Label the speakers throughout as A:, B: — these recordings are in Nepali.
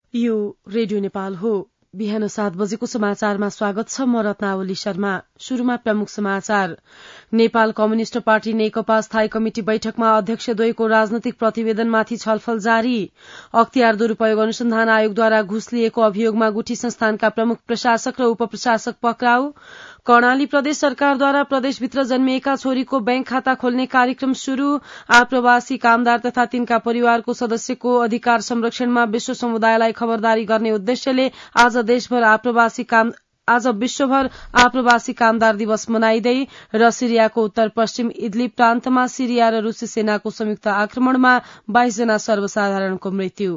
A: यो रेडियो नेपाल हो। बिहान 7 बजेको समाचारमा स्वागत छ। म रत्नावली शर्मा। शुरूमा प्रमुख समाचार। नेपाल कम्युनिष्ट पार्टी नेकपा स्थायी कमिटी बैठकमा अध्यक्षद्वयको राजनैतिक प्रतिवेदनमाथि छलफल जारी। अख्तियार दुरूपयोग अनुसन्धान आयोगद्वारा घुस लिएको अभियोगमा गुठी संस्थानका प्रमुख प्रशासक र उपप्रशासक पक्राउ। कर्णाली प्रदेश सरकारद्वारा प्रदेशभित्र जन्मिएका छोरीको बैंक खाता खोल्ने कार्यक्रम शुरू। आप्रवासी कामदार तथा तिनका परिवारको सदस्यको अधिकार संरक्षणमा विश्व समुदायलाई खबरदारी गर्ने उद्देश्यले आज विश्वभर आप्रवासी कामदार दिवस मनाइँदै र सिरियाको उत्तर पश्चिम इदलिब प्रान्तमा सिरिया र रूसी सेनाको संयुक्त आक्रमणमा 22 जना सर्वसाधारणको मृत्यु।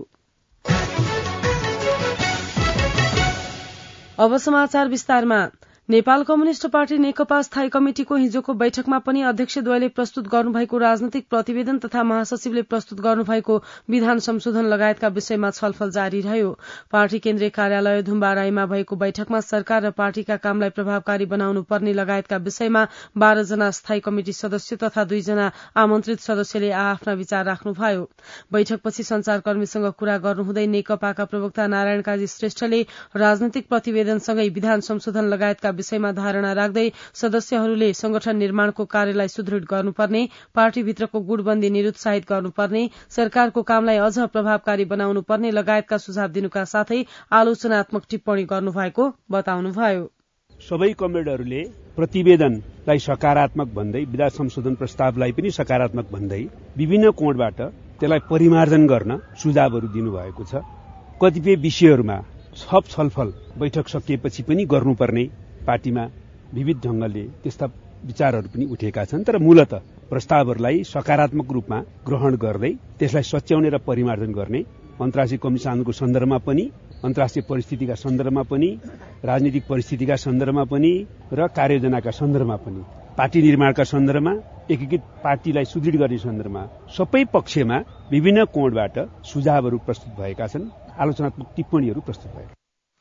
A: अब समाचार विस्तारमा। नेपाल कम्युनिष्ट पार्टी नेकपा स्थायी कमिटिको हिजोको बैठकमा पनि अध्यक्षद्वयले प्रस्तुत गर्नुभएको राजनैतिक प्रतिवेदन तथा महासचिवले प्रस्तुत गर्नुभएको विधान संशोधन लगायतका विषयमा छलफल जारी रह्यो। पार्टी केन्द्रीय कार्यालय धुम्बाराईमा भएको बैठकमा सरकार र पार्टीका कामलाई प्रभावकारी बनाउनु पर्ने लगायतका विषयमा 12 जना स्थायी कमिटी सदस्य तथा 2 जना आमन्त्रित सदस्यले आफ्ना विचार राख्नुभयो। बैठकपछि संचारकर्मीसँग कुरा गर्नुहुँदै नेकपाका प्रवक्ता नारायण काजी श्रेष्ठले राजनैतिक प्रतिवेदनसँगै विधान संशोधन लगायतका विषयमा धारणा राख्दै सदस्यहरूले संगठन निर्माणको कार्यलाई सुदृढ़ गर्नुपर्ने, पार्टीभित्रको गुटबन्दी निरुत्साहित गर्नुपर्ने, सरकारको कामलाई अझ प्रभावकारी बनाउनु पर्ने लगायतका सुझाव दिनुका साथै आलोचनात्मक टिप्पणी गर्नुभएको बताउनुभयो।
B: सबै कमरेडहरूले प्रतिवेदनलाई सकारात्मक भन्दै विधान संशोधन प्रस्तावलाई पनि सकारात्मक भन्दै विभिन्न कोणबाट त्यसलाई परिमार्जन गर्न सुझावहरू दिनुभएको छ। कतिपय विषयहरूमा थप छलफल बैठक सकिएपछि पनि गर्नुपर्ने पार्टीमा विविध ढंगले त्यस्ता विचारहरू पनि उठेका छन्। तर मूलत प्रस्तावहरूलाई सकारात्मक रूपमा ग्रहण गर्दै त्यसलाई सच्याउने र परिमार्जन गर्ने अन्तर्राष्ट्रिय कम्युनिस्ट आन्दोलनको सन्दर्भमा पनि, अन्तर्राष्ट्रिय परिस्थितिका सन्दर्भमा पनि, राजनीतिक परिस्थितिका सन्दर्भमा पनि र कार्ययोजनाका सन्दर्भमा पनि, पार्टी निर्माणका सन्दर्भमा, एकीकृत पार्टीलाई सुदृढ गर्ने सन्दर्भमा सबै पक्षमा विभिन्न कोणबाट सुझावहरू प्रस्तुत भएका छन्, आलोचनात्मक टिप्पणीहरू प्रस्तुत भएका।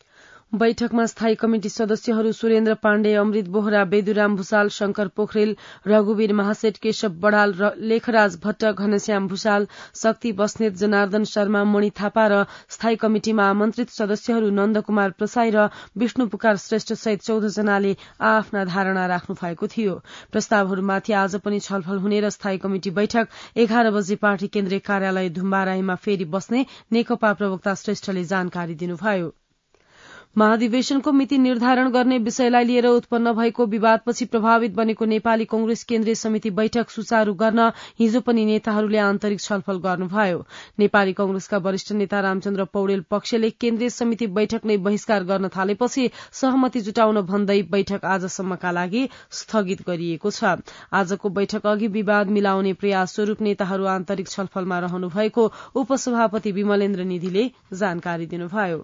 A: बैठकमा स्थायी कमिटी सदस्यहरू सुरेन्द्र पाण्डे, अमृत बोहरा, बेदुराम भूषाल, शंकर पोखरेल, रघुवीर महासेठ, केशव बडाल, लेखराज भट्ट, घनश्याम भूषाल, शक्ति बस्नेत, जनार्दन शर्मा, मणि थापा र स्थायी कमिटिमा आमन्त्रित सदस्यहरू नन्दकुमार प्रसाई र विष्णु पुकार श्रेष्ठ सहित 14 जनाले आफ्ना धारणा राख्नु भएको थियो। प्रस्तावहरूमाथि आज पनि छलफल हुने र स्थायी कमिटी बैठक 11 बजे पार्टी केन्द्रीय कार्यालय धुम्बाराईमा फेरि बस्ने नेकपा प्रवक्ता श्रेष्ठले जानकारी दिनुभयो। महाधिवेशनको मिति निर्धारण गर्ने विषयलाई लिएर उत्पन्न भएको विवादपछि प्रभावित बनेको नेपाली कांग्रेस केन्द्रीय समिति बैठक सुचारू गर्न हिजो पनि नेताहरूले आन्तरिक छलफल गर्नुभयो। नेपाली कांग्रेसका वरिष्ठ नेता रामचन्द्र पौडेल पक्षले केन्द्रीय समिति बैठक नै बहिष्कार गर्न थालेपछि सहमति जुटाउन भन्दै बैठक आजसम्मका लागि स्थगित गरिएको छ। आजको बैठक अघि विवाद मिलाउने प्रयास स्वरूप नेताहरू आन्तरिक छलफलमा रहनु भएको उपसभापति विमलेन्द्र निधिले जानकारी दिनुभयो।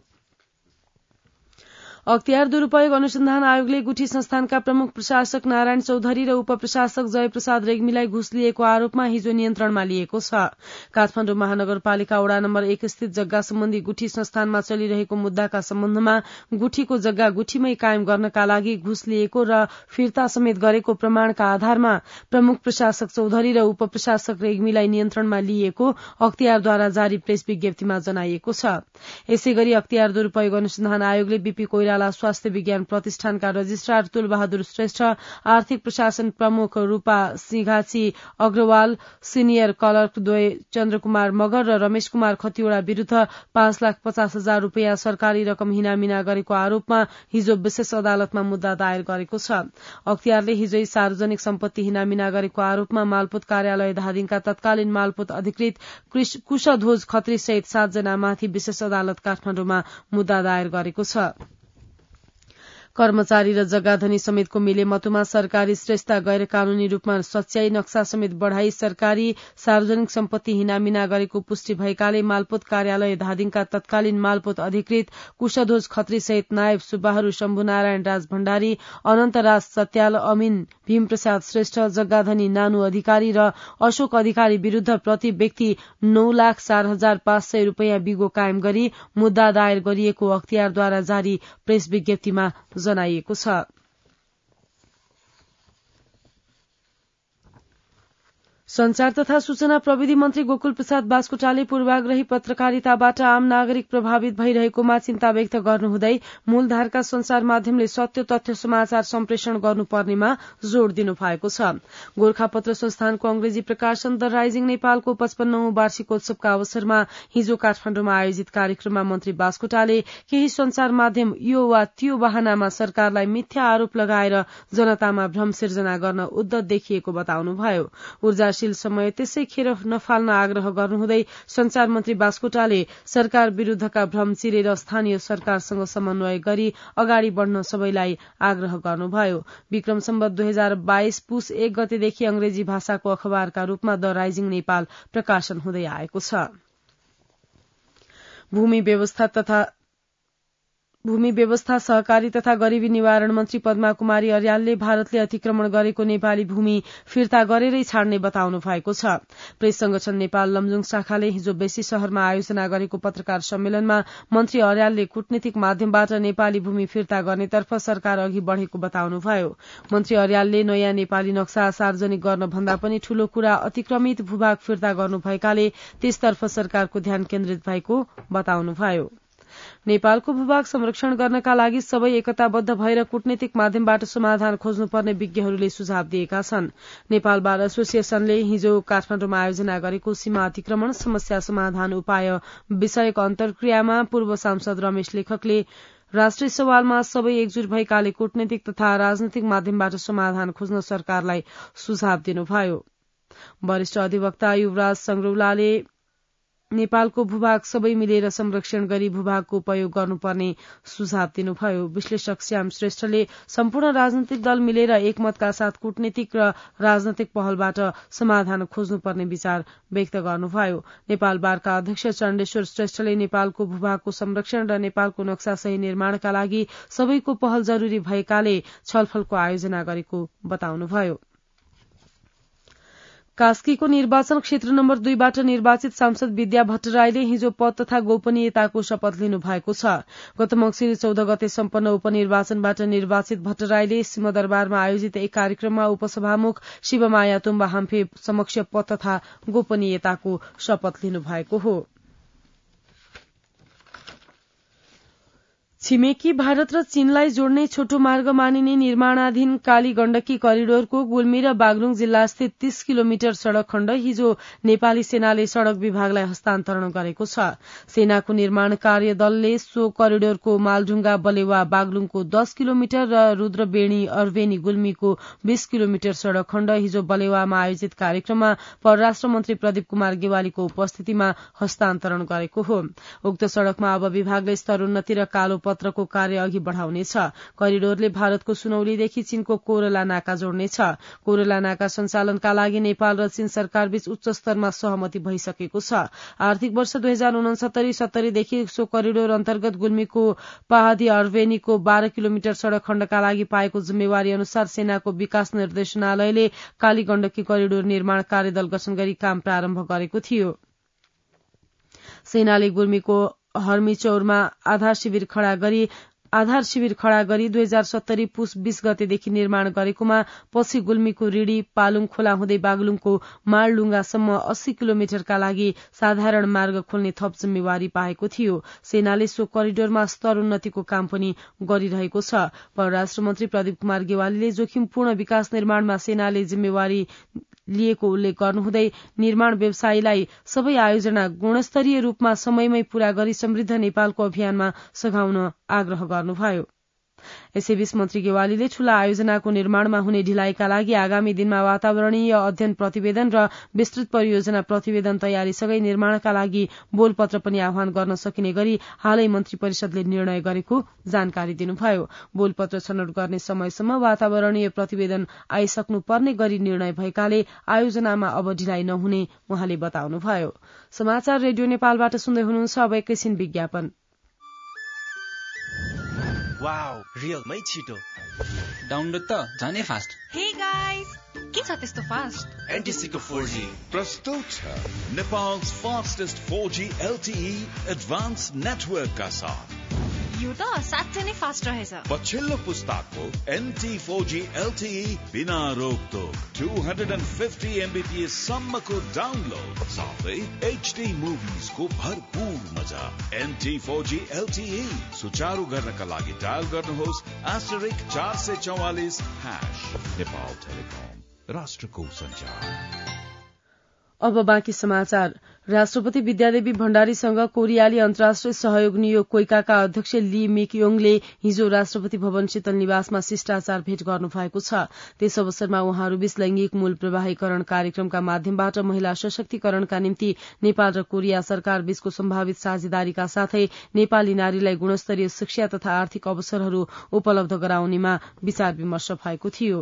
A: अख्तियार दुरूपयोग अनुसन्धान आयोगले गुठी संस्थानका प्रमुख प्रशासक नारायण चौधरी र उपप्रशासक जयप्रसाद रेग्मीलाई घुस लिएको आरोपमा हिजो नियन्त्रणमा लिएको छ। काठमाडौँ महानगरपालिका वडा नम्बर 1 स्थित जग्गा सम्बन्धी गुठी संस्थानमा चलिरहेको मुद्दाका सम्बन्धमा गुठीको जग्गा गुठीमै कायम गर्नका लागि घुस लिएको र फिर्ता समेत गरेको प्रमाणका आधारमा प्रमुख प्रशासक चौधरी र उपप्रशासक रेग्मीलाई नियन्त्रणमा लिएको अख्तियारद्वारा जारी प्रेस विज्ञप्तिमा जनाइएको छ। यसैगरी अख्तियार दुरूपयोग अनुसन्धान आयोगले बीपी कोइराला स्वास्थ्य विज्ञान प्रतिष्ठानका रजिस्ट्रार तुलबहादुर श्रेष्ठ, आर्थिक प्रशासन प्रमुख रूपा सिंघाची अग्रवाल, सिनियर क्लर्क द्वय चन्द्रकुमार मगर र रमेश कुमार खतिवड़ा विरूद्ध 5,50,000 रूपियाँ सरकारी रकम हिनामिना गरेको आरोपमा हिजो विशेष अदालतमा मुद्दा दायर गरेको छ। अख्तियारले हिजै सार्वजनिक सम्पत्ति हिनामिना गरेको आरोपमा मालपोत कार्यालय धादिङका तत्कालीन मालपोत अधिकृत कुशध्वज खत्री सहित 7 जनामाथि विशेष अदालत काठमाडौँमा मुद्दा दायर गरेको छ। कर्मचारी र जग्गाधनी समेतको मिलेमतुमा सरकारी श्रेष्ठता गैर कानूनी रूपमा सच्याई नक्सा समेत बढ़ाई सरकारी सार्वजनिक सम्पत्ति हिनामिना गरेको पुष्टि भएकाले मालपोत कार्यालय धादिङका तत्कालीन मालपोत अधिकृत कुशध्वज खत्री सहित नायब सुब्बाहरू शम्भुनारायण राज भण्डारी, अनन्तराज सत्याल, अमीन भीमप्रसाद श्रेष्ठ, जग्गाधनी नानु अधिकारी र अशोक अधिकारी विरूद्ध प्रति व्यक्ति 9,04,500 रूपियाँ बिगो कायम गरी मुद्दा दायर गरिएको अख्तियारद्वारा जारी प्रेस विज्ञप्तिमा जनाइएको छ। संचार तथा सूचना प्रविधि मन्त्री गोकुल प्रसाद बास्कोटाले पूर्वाग्रही पत्रकारिताबाट आम नागरिक प्रभावित भइरहेकोमा चिन्ता व्यक्त गर्नुहुँदै मूलधारका संचार माध्यमले सत्य तथ्य समाचार सम्प्रेषण गर्नुपर्नेमा जोड़ दिनु भएको छ। गोरखापत्र संस्थानको अंग्रेजी प्रकाशन द राइजिङ नेपालको 55औं वार्षिकोत्सवका अवसरमा हिजो काठमाडौँमा आयोजित कार्यक्रममा मन्त्री बास्कोटाले केही संचार माध्यम यो वा त्यो बहानामा सरकारलाई मिथ्या आरोप लगाएर जनतामा भ्रम सिर्जना गर्न उद्यत देखिएको बताउनुभयो। ऊर्जाशील समय त्यसै खेर नफाल्न आग्रह गर्नुहुँदै संचार मन्त्री बास्कोटाले सरकार विरूद्धका भ्रम चिरेर स्थानीय सरकारसँग समन्वय गरी अगाडि बढ़न सबैलाई आग्रह गर्नुभयो। विक्रम सम्वत 2022 पुस 1 गतेदेखि अंग्रेजी भाषाको अखबारका रूपमा द राइजिङ नेपाल प्रकाशन हुँदै आएको छ। भूमि व्यवस्था सहकारी तथा गरीबी निवारण मन्त्री पद्मा कुमारी अर्यालले भारतले अतिक्रमण गरेको नेपाली भूमि फिर्ता गरेरै छाड्ने बताउनु भएको छ। प्रेस संगठन नेपाल लमजुङ शाखाले हिजो बेसी शहरमा आयोजना गरेको पत्रकार सम्मेलनमा मन्त्री अर्यालले कूटनीतिक माध्यमबाट नेपाली भूमि फिर्ता गर्नेतर्फ सरकार अघि बढ़ेको बताउनुभयो। मन्त्री अर्यालले नयाँ नेपाली नक्सा सार्वजनिक गर्न भन्दा पनि ठूलो कुरा अतिक्रमित भूभाग फिर्ता गर्नु भएकाले त्यसतर्फ सरकारको ध्यान केन्द्रित भएको बताउनुभयो। नेपालको भूभाग संरक्षण गर्नका लागि सबै एकताबद्ध भएर कूटनीतिक माध्यमबाट समाधान खोज्नुपर्ने विज्ञहरूले सुझाव दिएका छन्। नेपाल बार एसोसिएशनले हिजो काठमाडौँमा आयोजना गरेको सीमा अतिक्रमण समस्या समाधान उपाय विषयक अन्तर्क्रियामा पूर्व सांसद रमेश लेखकले राष्ट्रिय सवालमा सबै एकजुट भएकाले कूटनीतिक तथा राजनैतिक माध्यमबाट समाधान खोज्न सरकारलाई सुझाव दिनुभयो। वरिष्ठ अधिवक्ता युवराज संग्रौलाले नेपालको भूभाग सबै मिलेर संरक्षण गरी भूभागको उपयोग गर्नुपर्ने सुझाव दिनुभयो। विश्लेषक श्याम श्रेष्ठले सम्पूर्ण राजनैतिक दल मिलेर एकमतका साथ कूटनीतिक र राजनैतिक पहलबाट समाधान खोज्नुपर्ने विचार व्यक्त गर्नुभयो। नेपाल बारका अध्यक्ष चण्डेश्वर श्रेष्ठले नेपालको भूभागको संरक्षण र नेपालको नक्सा सही निर्माणका लागि सबैको पहल जरूरी भएकाले छलफलको आयोजना गरेको बताउनुभयो। कास्कीको निर्वाचन क्षेत्र नम्बर 2 बाट निर्वाचित सांसद विद्या भट्टराईले हिजो पद तथा गोपनीयताको शपथ लिनु भएको छ। गत मंसिर 14 गते सम्पन्न उपनिर्वाचनबाट निर्वाचित भट्टराईले सिंहदरबारमा आयोजित एक कार्यक्रममा उपसभामुख शिवमाया तुम्बा हाम्फे समक्ष पद तथा गोपनीयताको शपथ लिनु भएको हो। छिमेकी भारत र चीनलाई जोड्ने छोटो मार्ग मानिने निर्माणाधीन काली गण्डकी करिडोरको गुल्मी र बागलुङ जिल्लास्थित 30 किलोमिटर सड़क खण्ड हिजो नेपाली सेनाले सड़क विभागलाई हस्तान्तरण गरेको छ। सेनाको निर्माण कार्य दलले सो करिडोरको मालढुङ्गा बलेवा बागलुङको 10 किलोमिटर र रुद्रबेणी अर्वेनी गुल्मीको 20 किलोमिटर सड़क खण्ड हिजो बलेवामा आयोजित कार्यक्रममा परराष्ट्र मन्त्री प्रदीप कुमार गेवालीको उपस्थितिमा हस्तान्तरण गरेको हो। उक्त सड़कमा अब विभागले स्तरोन्नति र कालो पत्रको कार्य अघि बढ़ाउनेछ। करिडोरले भारतको सुनौलीदेखि चीनको कोरला नाका जोड्नेछ। कोरला नाका सञ्चालनका लागि नेपाल र चीन सरकारबीच उच्च स्तरमा सहमति भइसकेको छ। आर्थिक वर्ष 2069-70 देखि सो करिडोर अन्तर्गत गुल्मीको पहाडी अर्वेनीको 12 किलोमिटर सड़क खण्डका लागि पाएको जिम्मेवारी अनुसार सेनाको विकास निर्देशनालयले काली गण्डकी करिडोर निर्माण कार्यदल गठन गरी काम प्रारम्भ गरेको थियो। सेनाले गुल्मीको हर्मीचौरमा आधार शिविर खड़ा गरी 2070 पुस 20 गतेदेखि निर्माण गरेकोमा पछि गुल्मीको रिडी पालुङ खोला हुँदै बागलुङको मालडुङ्गासम्म 80 किलोमिटरका लागि साधारण मार्ग खोल्ने थप जिम्मेवारी पाएको थियो। सेनाले सो करिडोरमा स्तरोन्नतिको काम पनि गरिरहेको छ। परराष्ट्र मन्त्री प्रदीप कुमार गेवालीले जोखिमपूर्ण विकास निर्माणमा सेनाले जिम्मेवारी लिएको उल्लेख गर्नुहुँदै निर्माण व्यवसायीलाई सबै आयोजना गुणस्तरीय रूपमा समयमै पूरा गरी समृद्ध नेपालको अभियानमा सघाउन आग्रह गर्नुभयो। यसैबीच मन्त्री गेवालीले ठूला आयोजनाको निर्माणमा हुने ढिलाइका लागि आगामी दिनमा वातावरणीय अध्ययन प्रतिवेदन र विस्तृत परियोजना प्रतिवेदन तयारीसँगै निर्माणका लागि बोलपत्र पनि आह्वान गर्न सकिने गरी हालै मन्त्री परिषदले निर्णय गरेको जानकारी दिनुभयो। बोलपत्र छनौट गर्ने समयसम्म वातावरणीय प्रतिवेदन आइसक्नुपर्ने गरी निर्णय भएकाले आयोजनामा अब ढिलाइ नहुने उहाँले बताउनुभयो। समाचार रेडियो नेपालबाट सुन्दै हुनुहुन्छ। अब एकैछिन विज्ञापन।
C: वाउ, रियलमै छिटो
D: डाउनलोड त झनै फास्ट।
E: हे गाइस, के छ त्यस्तो फास्ट?
C: एनटिसीको 4G
F: प्रस्तुत छ नेपाल's fastest 4G LTE advance network का साथ।
E: यो त साँच्चै नै फास्ट रहेछ।
F: पछिल्लो पुस्ताको NT4G LTE बिना रोकटोक 250 Mbps सम्मको डाउनलोड साथै HD मुभिज को भरपूर मजा। NT4G LTE सुचारू गर्नका लागि डायल गर्नुहोस् *444#। नेपाल टेलिकम, राष्ट्रको सञ्चार।
A: अब बाँकी समाचार। राष्ट्रपति विद्यादेवी भण्डारीसँग कोरियाली अन्तर्राष्ट्रिय सहयोग नियोग कोइकाका अध्यक्ष ली मेकयोङले हिजो राष्ट्रपति भवन शीतल निवासमा शिष्टाचार भेट गर्नु भएको छ। त्यस अवसरमा उहाँहरूबीच लैंगिक मूल प्रवाहीकरण कार्यक्रमका माध्यमबाट महिला सशक्तिकरणका निम्ति नेपाल र कोरिया सरकार बीचको सम्भावित साझेदारीका साथै नेपाली नारीलाई गुणस्तरीय शिक्षा तथा आर्थिक अवसरहरू उपलब्ध गराउनेमा विचार विमर्श भएको थियो।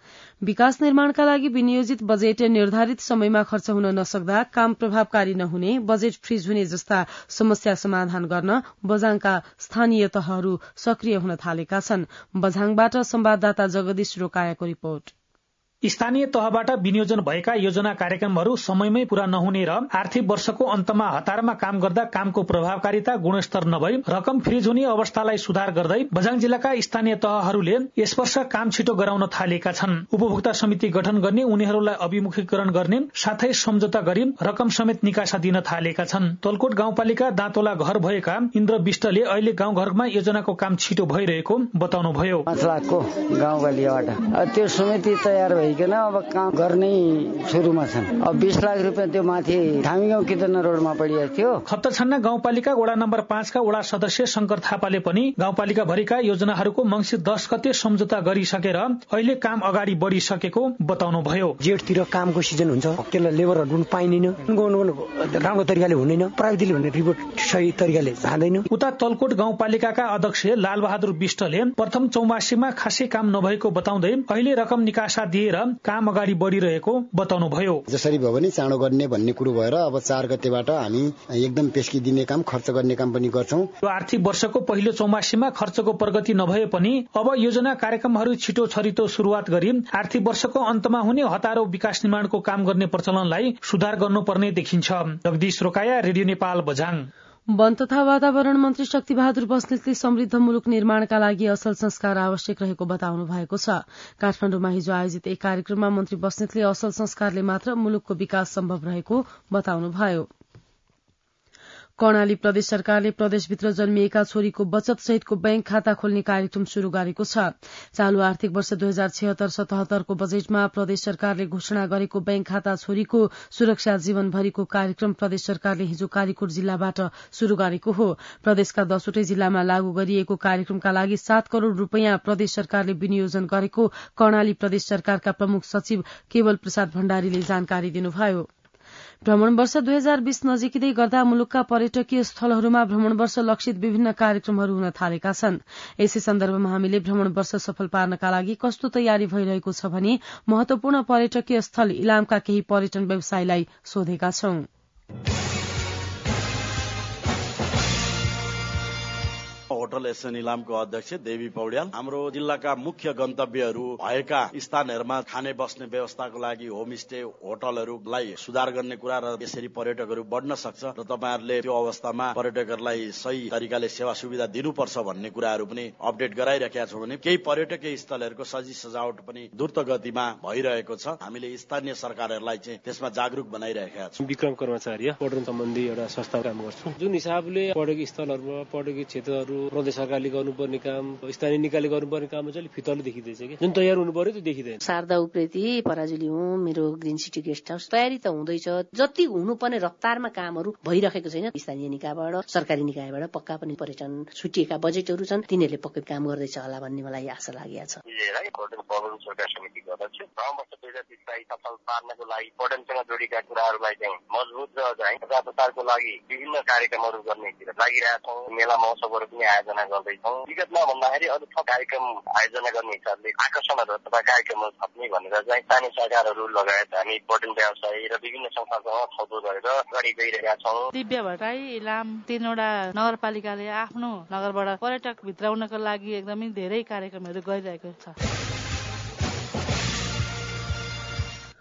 A: विकास निर्माणका लागि विनियोजित बजेट निर्धारित समयमा खर्च हुन नसक्दा, काम प्रभावकारी नहुने, बजेट फ्रीज हुने जस्ता समस्या समाधान गर्न बझाङका स्थानीय तहहरू सक्रिय हुन थालेका छन्। बझाङबाट संवाददाता जगदीश रोकायाको रिपोर्ट।
G: स्थानीय तहबाट विनियोजन भएका योजना कार्यक्रमहरू समयमै पूरा नहुने र आर्थिक वर्षको अन्तमा हतारमा काम गर्दा कामको प्रभावकारिता गुणस्तर नभई रकम फ्रिज हुने अवस्थालाई सुधार गर्दै बझाङ जिल्लाका स्थानीय तहहरूले यस वर्ष काम छिटो गराउन थालेका छन्। उपभोक्ता समिति गठन गर्ने, उनीहरूलाई अभिमुखीकरण गर्ने साथै सम्झौता गरी रकम समेत निकासा दिन थालेका छन्। तलकोट गाउँपालिका दाँतोला घर भएका इन्द्र विष्टले अहिले गाउँघरमा योजनाको काम छिटो भइरहेको बताउनुभयो।
H: 5 लाखको गाउँपालिकाबाट त्यो समिति तयार अब काम गर्नै सुरुमा छन्। अब 20 लाख रुपियाँ त्यो माथि थामीगाउँ कितना रोडमा पडिएको थियो।
G: खप्तछन्ना गाउँपालिका वडा नम्बर 5 का वडा सदस्य शंकर थापाले पनि गाउँपालिका भरिका योजनाहरूको मङ्सिर 10 गते सम्झौता गरिसकेर अहिले काम अगाडि बढिसकेको बताउनुभयो।
I: जेठतिर कामको सिजन हुन्छ, त्यसलाई लेबरहरू पाइँदैन, राम्रो तरिकाले हुँदैन, प्राविधिकले भन्ने रिपोर्ट सही तरिकाले जाँदैन।
G: उता तलकोट गाउँपालिकाका अध्यक्ष लालबहादुर विष्टले प्रथम चौमासीमा खासै काम नभएको बताउँदै अहिले रकम निकासा दिएर काम अगाडि बढिरहेको बताउनुभयो।
J: जसरी भयो भने चाँडो गर्ने भन्ने कुरो भएर अब 4 गतेबाट हामी एकदम पेस्की दिने काम, खर्च गर्ने काम पनि गर्छौं।
G: यो आर्थिक वर्षको पहिलो चौमासीमा खर्चको प्रगति नभए पनि अब योजना कार्यक्रमहरू छिटो छरितो शुरूआत गरी आर्थिक वर्षको अन्तमा हुने हतारो विकास निर्माणको काम गर्ने प्रचलनलाई सुधार गर्नुपर्ने देखिन्छ। जगदीश रोकाया, रेडियो नेपाल, बझाङ।
A: वन तथा वातावरण मन्त्री शक्तिबहादुर बस्नेतले समृद्ध मुलुक निर्माणका लागि असल संस्कार आवश्यक रहेको बताउनु भएको छ। काठमाडौँमा हिजो आयोजित एक कार्यक्रममा मन्त्री बस्नेतले असल संस्कारले मात्र मुलुकको विकास सम्भव रहेको बताउनुभयो। कर्णाली प्रदेश सरकारले प्रदेशभित्र जन्मिएका छोरीको बचत सहितको बैंक खाता खोल्ने कार्यक्रम शुरू गरेको छ। चालू आर्थिक वर्ष 2076-77 को बजेटमा प्रदेश सरकारले घोषणा गरेको बैंक खाता छोरीको सुरक्षा जीवनभरिको कार्यक्रम प्रदेश सरकारले हिजो कालीकोट जिल्लाबाट शुरू गरेको हो। प्रदेशका 10वटै जिल्लामा लागू गरिएको कार्यक्रमका लागि 7 करोड़ रूपियाँ प्रदेश सरकारले विनियोजन गरेको कर्णाली प्रदेश सरकारका प्रमुख सचिव केवल प्रसाद भण्डारीले जानकारी दिनुभयो। भ्रमण वर्ष 2020 नजिकै गर्दा मुलुकका पर्यटकीय स्थलहरूमा भ्रमण वर्ष लक्षित विभिन्न कार्यक्रमहरू हुन थालेका छन्। यसै सन्दर्भमा हामीले भ्रमण वर्ष सफल पार्नका लागि कस्तो तयारी भइरहेको छ भने महत्वपूर्ण पर्यटकीय स्थल इलामका केही पर्यटन व्यवसायीलाई सोधेका छौं।
K: होटल एसएन इलामको अध्यक्ष देवी पौड्याल, हाम्रो जिल्लाका मुख्य गन्तव्यहरू भएका स्थानहरूमा खाने बस्ने व्यवस्थाको लागि होमस्टे होटलहरूलाई सुधार गर्ने कुरा र यसरी पर्यटकहरू बढ्न सक्छ र तपाईहरुले त्यो अवस्थामा पर्यटकहरूलाई सही तरिकाले सेवा सुविधा दिनुपर्छ भन्ने कुराहरू पनि अपडेट गराइरहेका छौं भने केही पर्यटकीय स्थलहरूको सजी सजावट पनि द्रुत गतिमा भइरहेको छ। हामीले स्थानीय सरकारहरूलाई चाहिँ त्यसमा जागरुक बनाइरहेका छौं।
L: विक्रम कर्मचारी पर्यटन सम्बन्धी एउटा संस्था काम गर्छौं, जुन हिसाबले पर्यटकीय स्थलहरूमा पर्यटकीय क्षेत्रहरू प्रदेश सरकारले गर्नुपर्ने काम, स्थानीय निकायले गर्नुपर्ने काम चाहिँ फितलो देखिँदैछ कि जुन तयार हुनु पर्यो त्यो देखिँदैन।
M: शारदा उप्रेती पराजुली हुँ, मेरो ग्रीन सिटी गेस्ट हाउस तयारी त हुँदैछ, जति हुनुपर्ने रफ्तारमा कामहरू भइरहेको छैन। स्थानीय निकायबाट सरकारी निकायबाट पक्का पनि पर्यटन छुटिएका बजेटहरू छन्, तिनीहरूले पक्कै काम गर्दैछ होला भन्ने मलाई आशा लागेको छ।
N: सरकार समिति अध्यक्ष वर्ष 2020 सफल पार्नको लागि पर्यटनसँग जोडिएका कुराहरूलाई चाहिँ मजबुत र प्रचार प्रसारको लागि विभिन्न कार्यक्रमहरू गर्ने लागिरहेका छौँ। मेला महोत्सवहरू पनि आयोजना गर्दैछौँ। विगतमा भन्दाखेरि अरू थप कार्यक्रम आयोजना गर्ने हिसाबले आकर्षणहरू अथवा कार्यक्रमहरू थप्ने भनेर चाहिँ स्थानीय सरकारहरू लगायत हामी पर्यटन व्यवसायी र विभिन्न संस्थासँग छलफल गरेर अगाडि गइरहेका छौँ।
O: दिव्य भट्टराई इलाम 3वटा नगरपालिकाले आफ्नो नगरबाट पर्यटक भित्राउनको लागि एकदमै धेरै कार्यक्रमहरू गरिरहेको छ।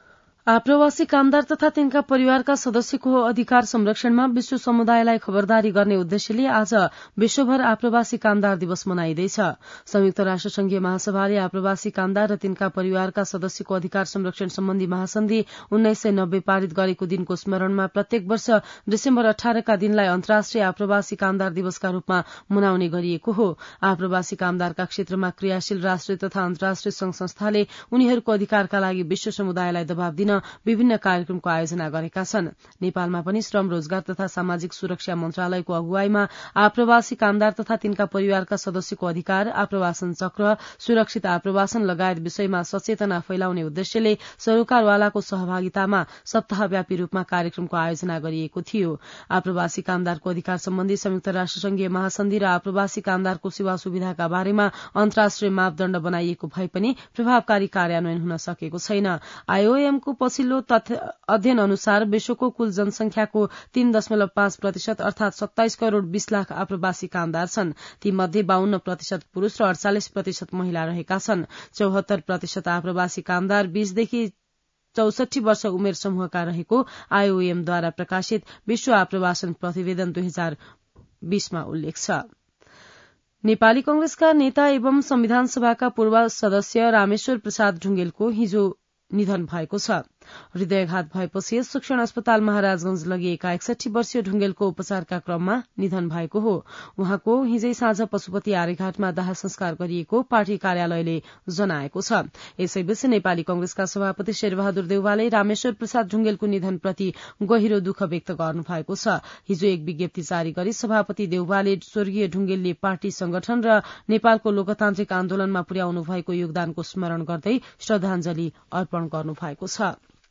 A: आप्रवासी कामदार तथा तिनका परिवारका सदस्यको अधिकार संरक्षणमा विश्व समुदायलाई खबरदारी गर्ने उद्देश्यले आज विश्वभर आप्रवासी कामदार दिवस मनाइँदैछ। संयुक्त राष्ट्रसंघीय महासभाले आप्रवासी कामदार र तिनका परिवारका सदस्यको अधिकार संरक्षण सम्बन्धी महासन्धि 1990 पारित गरेको दिनको स्मरणमा प्रत्येक वर्ष डिसेम्बर 18 का दिनलाई अन्तर्राष्ट्रिय आप्रवासी कामदार दिवसका रूपमा मनाउने गरिएको हो। आप्रवासी कामदारका क्षेत्रमा क्रियाशील राष्ट्रिय तथा अन्तर्राष्ट्रिय संघ संस्थाले उनीहरूको अधिकारका लागि विश्व समुदायलाई दबाव दिन विभिन्न कार्यक्रमको आयोजना गरेका छन्। नेपालमा पनि श्रम रोजगार तथा सामाजिक सुरक्षा मन्त्रालयको अगुवाईमा आप्रवासी कामदार तथा तिनका परिवारका सदस्यको अधिकार, आप्रवासन चक्र, सुरक्षित आप्रवासन लगायत विषयमा सचेतना फैलाउने उद्देश्यले सरोकारवालाको सहभागितामा सप्ताहव्यापी रूपमा कार्यक्रमको आयोजना गरिएको थियो। आप्रवासी कामदारको अधिकार सम्बन्धी संयुक्त राष्ट्रसंघीय महासन्धि र आप्रवासी कामदारको सेवा सुविधाका बारेमा अन्तर्राष्ट्रिय मापदण्ड बनाइएको भए पनि प्रभावकारी कार्यान्वयन हुन सकेको छैन। आईओएमको पछिल्लो अध्ययन अनुसार विश्वको कुल जनसंख्याको 3.5% अर्थात 27 करोड़ 20 लाख आप्रवासी कामदार छन्। तीमध्ये 52% पुरूष र 48% महिला रहेका छन्। 74% आप्रवासी कामदार 20 देखि 64 वर्ष उमेर समूहका रहेको आईओएमद्वारा प्रकाशित विश्व आप्रवासन प्रतिवेदन 2020 मा उल्लेख छ। नेपाली कंग्रेसका नेता एवं संविधान सभाका पूर्व सदस्य रामेश्वर प्रसाद ढुंगेलको हिजो निधन भएको छ। हृदयघात भएपछि शिक्षण अस्पताल महाराजगंज लगिएका 61 वर्षीय ढुंगेलको उपचारका क्रममा निधन भएको हो। उहाँको हिजै साँझ पशुपति आर्यघाटमा दाह संस्कार गरिएको पार्टी कार्यालयले जनाएको छ। यसैबीच नेपाली कंग्रेसका सभापति शेरबहादुर देउवाले रामेश्वर प्रसाद ढुंगेलको निधनप्रति गहिरो दुःख व्यक्त गर्नुभएको छ। हिजो एक विज्ञप्ति जारी गरी सभापति देउवाले स्वर्गीय ढुंगेलले पार्टी संगठन र नेपालको लोकतान्त्रिक आन्दोलनमा पुर्याउनु भएको योगदानको स्मरण गर्दै श्रद्धाञ्जली अर्पण गर्नुभएको छ।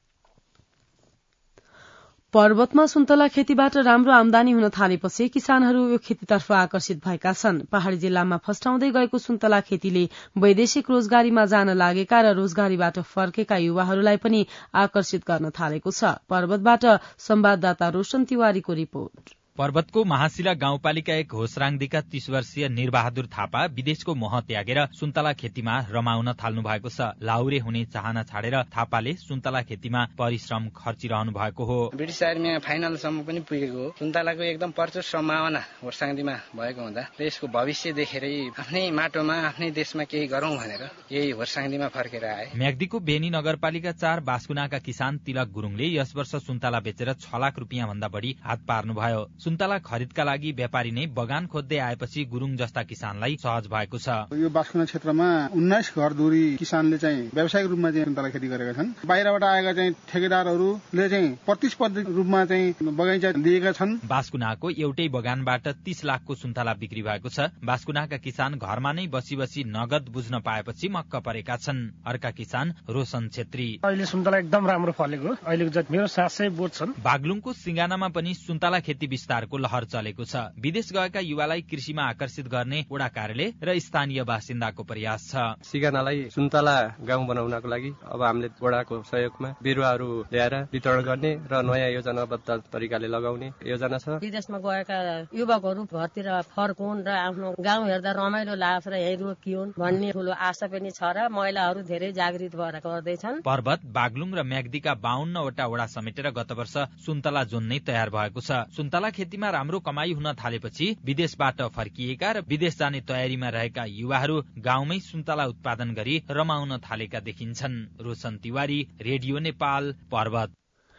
A: पर्वतमा सुन्तला खेतीबाट राम्रो आमदानी हुन थालेपछि किसानहरू यो खेतीतर्फ आकर्षित भएका छन्। पहाड़ी जिल्लामा फस्टाउँदै गएको सुन्तला खेतीले वैदेशिक रोजगारीमा जान लागेका र रोजगारीबाट फर्केका युवाहरूलाई पनि आकर्षित गर्न थालेको छ। पर्वतबाट संवाददाता रोशन तिवारीको रिपोर्ट।
P: पर्वतको महाशिला गाउँपालिका 1 होसराङदीका 30 वर्षीय निरबहादुर थापा विदेशको मोह त्यागेर सुन्तला खेतीमा रमाउन थाल्नु भएको छ। लाहुरे हुने चाहना छाडेर थापाले सुन्तला खेतीमा परिश्रम खर्चिरहनु भएको हो।
Q: ब्रिटिस आर्मीमा फाइनलसम्म पनि पुगेको हो। सुन्तलाको एकदम प्रचुर सम्भावना होसराङदीमा भएको हुँदा यसको भविष्य देखेरै आफ्नै माटोमा आफ्नै देशमा केही गरौं भनेर यही होसराङदीमा फर्केर आए।
P: म्याग्दीको बेनी नगरपालिका 4 बास्कुनाका किसान तिलक गुरुङले यस वर्ष सुन्तला बेचेर 6 लाख रुपियाँ भन्दा बढी हात पार्नुभयो। सुन्तला खरिदका लागि व्यापारी नै बगान खोज्दै आएपछि गुरुङ जस्ता किसानलाई सहज भएको छ।
R: यो बास्कुना क्षेत्रमा 19 घर दूरी किसानले चाहिँ व्यावसायिक रूपमा चाहिँ सुन्तला खेती गरेका छन्। बाहिरबाट आएका चाहिँ ठेकेदारहरूले चाहिँ प्रतिस्पर्धी रूपमा चाहिँ बगैँचा लिएका छन्।
P: बास्कुनाको एउटै बगानबाट 30 लाखको सुन्तला बिक्री भएको छ। बास्कुनाका किसान घरमा नै बसी बसी नगद बुझ्न पाएपछि मक्क परेका छन्। अर्का किसान रोशन छेत्री,
S: अहिले सुन्तला एकदम राम्रो फलेको, अहिले जति मेरो 700 बोट छन्।
P: बागलुङको सिंगानामा पनि सुन्तला खेती विस्तारको लहर चलेको छ। विदेश गएका युवालाई कृषिमा आकर्षित गर्ने वडा कार्यालय र स्थानीय बासिन्दाको प्रयास छ।
T: सिंगानालाई सुन्तला गाउँ बनाउनको लागि अब हामीले वडाको सहयोगमा बिरुवाहरू ल्याएर वितरण गर्ने र नयाँ योजनाबद्ध तरिकाले लगाउने योजना छ।
U: विदेशमा गएका युवकहरू घरतिर फर्कुन् र आफ्नो गाउँ हेर्दा रमाइलो लाग्छ र यही रोकियोन् भन्ने ठूलो आशा पनि छ र महिलाहरू धेरै जागृत भएर गर्दैछन्।
P: पर्वत, बागलुङ र म्याग्दीका 52 वटा वडा समेटेर गत वर्ष सुन्तला जोन नै तयार भएको छ। सुन्तला खेतीमा राम्रो कमाई हुन थालेपछि विदेशबाट फर्किएका र विदेश जाने तयारीमा रहेका युवाहरू गाउँमै सुन्तला उत्पादन गरी रमाउन थालेका देखिन्छन्। रोशन तिवारी, रेडियो नेपाल, पर्वत।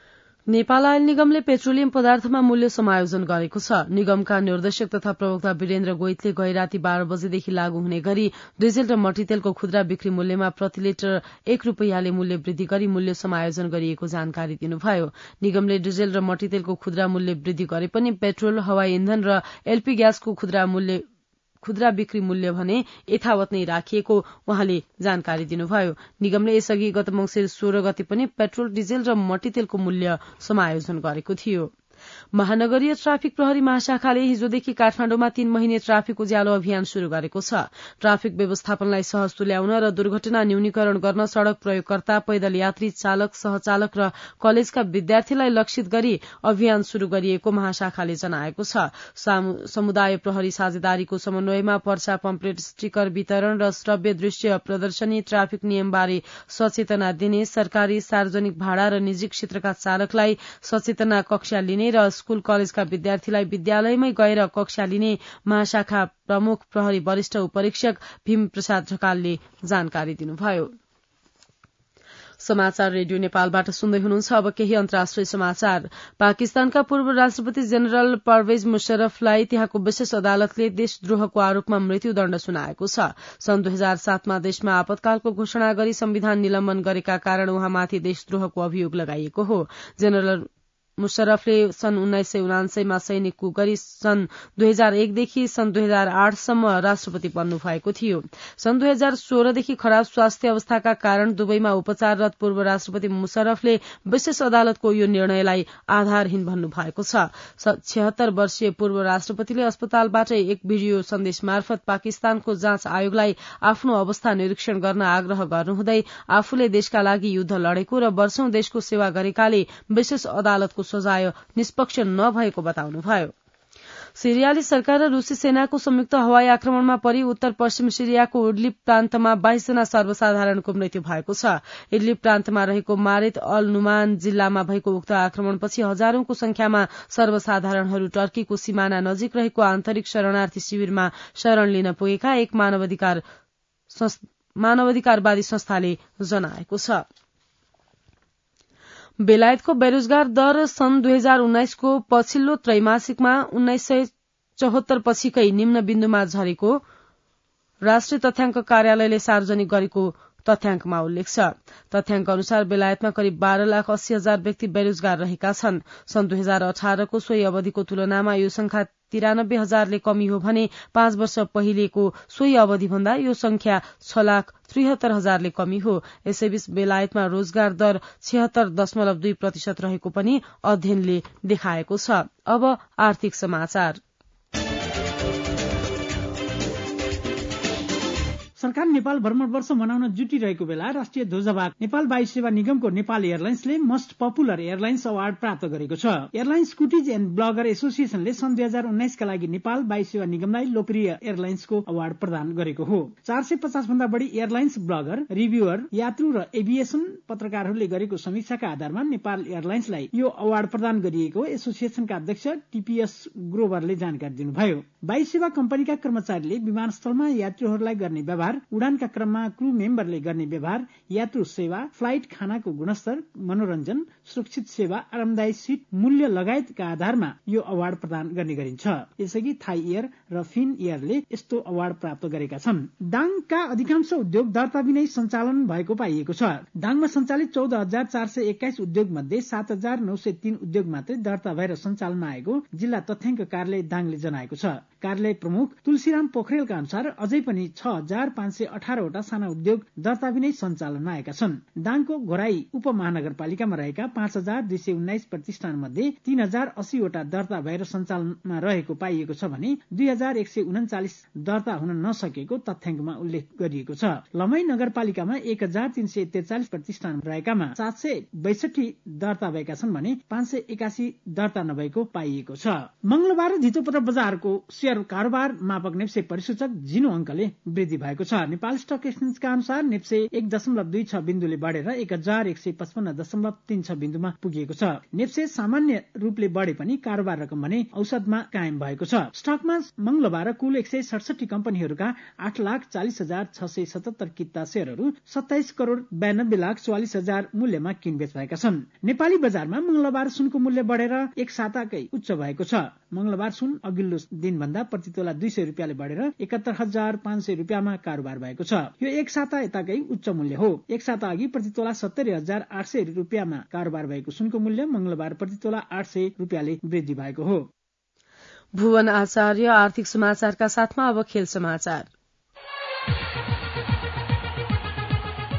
A: नेपाल आयल निगमले पेट्रोलियम पदार्थमा मूल्य समायोजन गरेको छ। निगमका निर्देशक तथा प्रवक्ता वीरेन्द्र गोइतले गैराती 12 बजेदेखि लागू हुने गरी डिजेल र मट्टीतेलको खुद्रा बिक्री मूल्यमा प्रति लिटर 1 रुपियाँले मूल्य वृद्धि गरी मूल्य समायोजन गरिएको जानकारी दिनुभयो। निगमले डिजेल र मट्टीतेलको खुद्रा मूल्य वृद्धि गरे पनि पेट्रोल, हवाई इन्धन र एलपी ग्यासको खुद्रा बिक्री मूल्य भने यथावत नै राखिएको उहाँले जानकारी दिनुभयो। निगमले यसअघि गत मंसिर 16 गते पनि पेट्रोल, डिजेल र मट्टीतेलको मूल्य समायोजन गरेको थियो। महानगरीय ट्राफिक प्रहरी महाशाखाले हिजोदेखि काठमाडौँमा 3 महिने ट्राफिक उज्यालो अभियान शुरू गरेको छ। ट्राफिक व्यवस्थापनलाई सहज तुल्याउन र दुर्घटना न्यूनीकरण गर्न सड़क प्रयोगकर्ता, पैदल यात्री, चालक, सहचालक र कलेजका विद्यार्थीलाई लक्षित गरी अभियान शुरू गरिएको महाशाखाले जनाएको छ। समुदाय प्रहरी साझेदारीको समन्वयमा पर्चा, पम्पलेट, स्टिकर वितरण र श्रव्य दृश्य प्रदर्शनी, ट्राफिक नियमबारे सचेतना दिने, सरकारी, सार्वजनिक भाडा र निजी क्षेत्रका चालकलाई सचेतना कक्षा लिने र स्कूल कलेजका विद्यार्थीलाई विद्यालयमै गएर कक्षा लिने महाशाखा प्रमुख प्रहरी वरिष्ठ उपरीक्षक भीम प्रसाद ढकालले जानकारी दिनुभयो। समाचार रेडियो नेपालबाट सुन्दै हुनुहुन्छ। अब केही अन्तर्राष्ट्रिय समाचार। पाकिस्तानका पूर्व राष्ट्रपति जेनरल परवेज मुशर्रफलाई त्यहाँको विशेष अदालतले देशद्रोहको आरोपमा मृत्युदण्ड सुनाएको छ। सन् 2007 मा देशमा आपतकालको घोषणा गरी संविधान निलम्बन गरेका कारण उहाँमाथि देशद्रोहको अभियोग लगाइएको हो। जेनरल मुशर्रफले सन् 1979 मा सैनिक कू गरी सन् 2001 देखि सन् 2008 सम्म राष्ट्रपति बन्नु भएको थियो। सन् 2016 देखि खराब स्वास्थ्य अवस्थाका कारण दुबईमा उपचाररत पूर्व राष्ट्रपति मुशर्रफले विशेष अदालतको यो निर्णयलाई आधारहीन भन्नु भएको छ। 76 वर्षीय पूर्व राष्ट्रपतिले अस्पतालबाट एक भिडियो सन्देश मार्फत पाकिस्तानको जाँच आयोगलाई आफ्नो अवस्था निरीक्षण गर्न आग्रह गर्नुहुँदै आफूले देशका लागि युद्ध लडेको र वर्षौं देशको सेवा गरेकाले विशेष अदालतको सजाय निष्पक्ष नभएको बताउनुभयो। सिरियाली सरकार र रूसी सेनाको संयुक्त हवाई आक्रमणमा परि उत्तर पश्चिम सिरियाको इडलिब प्रान्तमा 22 जना सर्वसाधारणको मृत्यु भएको छ। इडलिब प्रान्तमा रहेको मारित अल नुमान जिल्लामा भएको उक्त आक्रमणपछि हजारौंको संख्यामा सर्वसाधारणहरू टर्कीको सिमाना नजिक रहेको आन्तरिक शरणार्थी शिविरमा शरण लिन पुगेका एक मानवाधिकारवादी संस्थाले जनाएको छ। बेलायतको बेरोजगार दर सन् 2019 को पछिल्लो त्रैमासिकमा 1974 पछिकै निम्न बिन्दुमा झरेको राष्ट्रिय तथ्याङ्क कार्यालयले सार्वजनिक गरेको तथ्याङ्कमा उल्लेख छ। तथ्याङ्क अनुसार बेलायतमा करिब 12,80,000 व्यक्ति बेरोजगार रहेका छन्। सन् 2018 को सोही अवधिको तुलनामा यो संख्या 93,000 ले कमी हो भने 5 वर्ष पहिलेको सोही अवधिभन्दा यो संख्या 6,73,000 ले कमी हो। यसैबीच बेलायतमा रोजगार दर 76.2% रहेको पनि अध्ययनले देखाएको छ। अब आर्थिक समाचार।
B: सरकार नेपाल भ्रमण वर्ष मनाउन जुटिरहेको बेला राष्ट्रिय ध्वजवाहक नेपाल वायु सेवा निगमको नेपाल एयरलाइन्सले मोस्ट पपुलर एयरलाइन्स अवार्ड प्राप्त गरेको छ। एयरलाइन्स कुटिज एण्ड ब्लगर एसोसिएशनले सन् 2019 का लागि नेपाल वायु सेवा निगमलाई लोकप्रिय एयरलाइन्सको अवार्ड प्रदान गरेको हो। 450 भन्दा बढी एयरलाइन्स ब्लगर, रिभ्युअर, यात्रु र एभिएसन पत्रकारहरूले गरेको समीक्षाका आधारमा नेपाल एयरलाइन्सलाई यो अवार्ड प्रदान गरिएको एसोसिएशनका अध्यक्ष टीपीएस ग्रोवरले जानकारी दिनुभयो। वायु सेवा कम्पनीका कर्मचारीले विमानस्थलमा यात्रुहरूलाई गर्ने व्यवहार, उडानका क्रममा क्रू मेम्बरले गर्ने व्यवहार, यात्रु सेवा, फ्लाइट खानाको गुणस्तर, मनोरञ्जन, सुरक्षित सेवा, आरामदायी सीट, मूल्य लगायतका आधारमा यो अवार्ड प्रदान गर्ने गरिन्छ। यसअघि थाई एयर र फिन एयरले यस्तो अवार्ड प्राप्त गरेका छन्। दाङका अधिकांश उद्योग दर्ता बिनै सञ्चालन भएको पाइएको छ। दाङमा सञ्चालित 14,421 उद्योग मध्ये 7,903 उद्योग मात्रै दर्ता भएर सञ्चालनमा आएको जिल्ला तथ्याङ्क कार्यालय दाङले जनाएको छ। कार्यालय प्रमुख तुलसीराम पोखरेलका अनुसार अझै पनि 6,518 वटा साना उद्योग दर्ता बिनै सञ्चालनमा आएका छन्। दाङको घोराई उपमहानगरपालिकामा रहेका 5,219 प्रतिष्ठान मध्ये 3,080 वटा दर्ता भएर सञ्चालनमा रहेको पाइएको छ भने 2,139 दर्ता हुन नसकेको तथ्याङ्कमा उल्लेख गरिएको छ। लमई नगरपालिकामा 1,343 प्रतिष्ठान रहेकामा 762 दर्ता भएका छन् भने 581 दर्ता नभएको पाइएको छ। मंगलबार धितोपत्र बजारको शेयर कारोबार मापक नेप्से परिसूचक जिनो अङ्कले वृद्धि भएको छ। नेपाल स्टक एक्सचेन्जका अनुसार नेप्से 1.26 बिन्दुले बढेर 1,155.36 बिन्दुमा पुगिएको छ। नेप्से सामान्य रूपले बढे पनि कारोबार रकम भने औसतमा कायम भएको छ। स्टकमा मंगलबार कुल 167 कम्पनीहरूका 8,40,677 किता शेयरहरू 27,92,44,000 मूल्यमा किनबेच भएका छन्। नेपाली बजारमा मंगलबार सुनको मूल्य बढेर एक साताकै उच्च भएको छ। मंगलबार सुन अघिल्लो दिनभन्दा प्रति तोला 200 रुपियाँले बढेर 71,500 रुपियाँमा कारोबार भएको छ। यो एक साता यताकै उच्च मूल्य हो। एक साता अघि प्रति तोला 70,800 रुपियाँमा कारोबार भएको सुनको मूल्य मंगलबार प्रति तोला 800 रुपियाँले वृद्धि भएको हो।
A: भुवन आचार्य आर्थिक समाचारका साथमा अब खेल समाचार।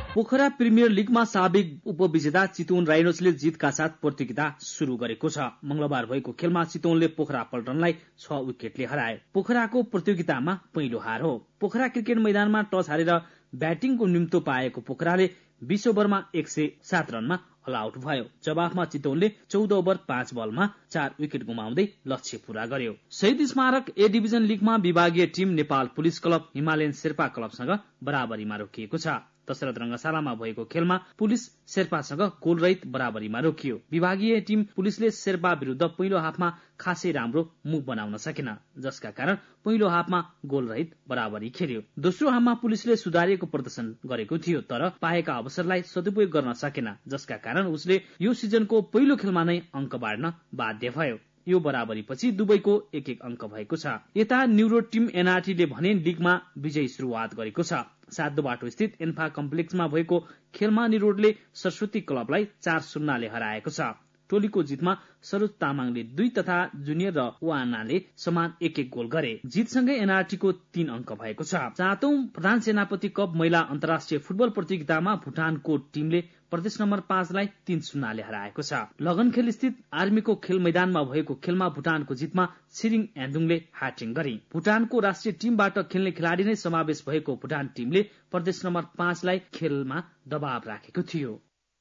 D: पोखरा प्रिमियर लीगमा साबिक उपविजेता चितवन राइनोजले जितका साथ प्रतियोगिता शुरू गरेको छ। मंगलबार भएको खेलमा चितवनले पोखरा पल्टनलाई 6 विकेटले हराए। पोखराको प्रतियोगितामा पहिलो हार हो। पोखरा क्रिकेट मैदानमा टस हारेर ब्याटिङको निम्तो पाएको पोखराले 20 ओभरमा 107 रनमा अल आउट भयो। जवाफमा चितवनले 14 ओभर 5 बलमा 4 विकेट गुमाउँदै लक्ष्य पूरा गर्यो। शहीद स्मारक ए डिभिजन लीगमा विभागीय team Nepal police club Himalayan Sherpa क्लबसँग बराबरीमा रोकिएको छ। दशरथ रंगशालामा भएको खेलमा पुलिस शेर्पासँग गोलरहित बराबरीमा रोकियो। विभागीय टिम पुलिसले शेर्पा विरुद्ध पहिलो हाफमा खासै राम्रो मुभ बनाउन सकेन, जसका कारण पहिलो हाफमा गोलरहित बराबरी खेल्यो। दोस्रो हाफमा पुलिसले सुधारिएको प्रदर्शन गरेको थियो, तर पाएका अवसरलाई सदुपयोग गर्न सकेन, जसका कारण उसले यो सिजनको पहिलो खेलमा नै अङ्क बाँड्न बाध्य भयो। यो बराबरीपछि दुवैको 1-1 अङ्क भएको छ। यता न्युरो टिम एनआरटीले भने लीगमा विजयी शुरूआत गरेको छ। सातो बाटो स्थित एन्फा कम्प्लेक्समा भएको खेलमा निरोडले सरस्वती क्लबलाई 4-0 ले हराएको छ। टोलीको जितमा सरोज तामाङले 2 तथा जुनियर र वानाले समान 1-1 गोल गरे। जितसँगै एनआरटीको 3 अङ्क भएको छ। 7औं प्रधान सेनापति कप महिला अन्तर्राष्ट्रिय फुटबल प्रतियोगितामा भुटानको टिमले प्रदेश नम्बर 5 लाई 3-0 ले हराएको छ। लगनखेल स्थित आर्मीको खेल मैदानमा भएको खेलमा भुटानको जितमा सिरिङ एन्दुङले ह्याट्रिक गरे। भुटानको राष्ट्रिय टिमबाट खेल्ने खेलाडी नै समावेश भएको भुटान टिमले प्रदेश नम्बर 5 लाई खेलमा दबाव राखेको थियो।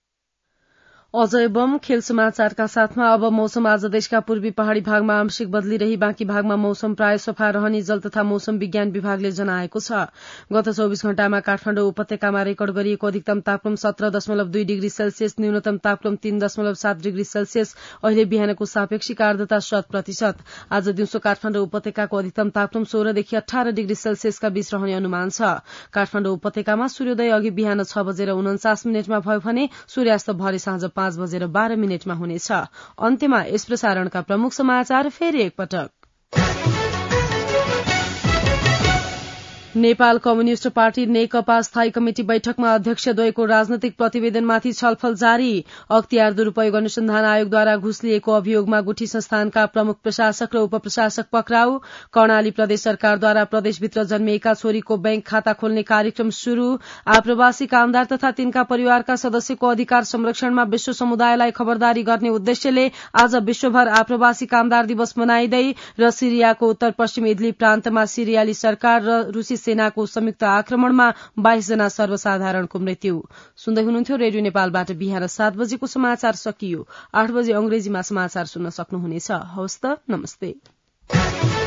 A: अजय बम खेल समाचारका साथमा अब मौसम। आज देशका पूर्वी पहाड़ी भागमा आंशिक बदली रही बाँकी भागमा मौसम प्राय सफा रहने जल तथा मौसम विज्ञान विभागले जनाएको छ। गत 24 घण्टामा काठमाडौँ उपत्यकामा रेकर्ड गरिएको अधिकतम तापक्रम 17.2 डिग्री सेल्सियस, न्यूनतम तापक्रम 3.7 डिग्री सेल्सियस। अहिले बिहानको सापेक्षिक आर्द्रता 100%। आज दिउँसो काठमाडौँ उपत्यकाको अधिकतम तापक्रम 16 देखि 18 डिग्री सेल्सियसका बीच रहने अनुमान छ। काठमाडौँ उपत्यकामा सूर्योदय अघि बिहान 6:49 भयो भने सूर्यास्त भरे साँझ 5:12 हुनेछ। अन्त्यमा यस प्रसारणका प्रमुख समाचार फेरि एकपटक। नेपाल कम्युनिष्ट पार्टी नेकपा स्थायी कमिटी बैठकमा अध्यक्षद्वयको राजनैतिक प्रतिवेदनमाथि छलफल जारी। अख्तियार दुरूपयोग अनुसन्धान आयोगद्वारा घुस लिएको अभियोगमा गुठी संस्थानका प्रमुख प्रशासक र उपप्रशासक पक्राउ। कर्णाली प्रदेश सरकारद्वारा प्रदेशभित्र जन्मिएका छोरीको बैंक खाता खोल्ने कार्यक्रम शुरू। आप्रवासी कामदार तथा तिनका परिवारका सदस्यको अधिकार संरक्षणमा विश्व समुदायलाई खबरदारी गर्ने उद्देश्यले आज विश्वभर आप्रवासी कामदार दिवस मनाइँदै र सिरियाको उत्तर पश्चिम इदलिब प्रान्तमा सिरियाली सरकार र रूसी सेनाको संयुक्त आक्रमणमा 22 जना सर्वसाधारणको मृत्यु। सुन्दै हुनुहुन्थ्यो रेडियो नेपालबाट बिहान 7 बजेको समाचार सकियो। 8 बजे अंग्रेजीमा समाचार सुन्न सक्नुहुनेछ। हवस् त, नमस्ते।